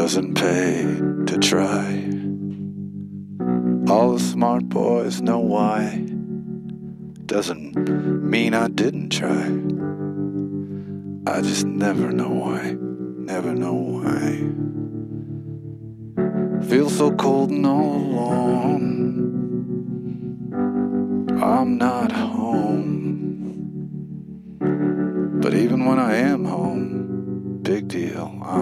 doesn't pay to try. All the smart boys know why. Doesn't mean I didn't try. I just never know why. Never know why. Feel so cold and all alone. I'm not home. But even when I am home, big deal.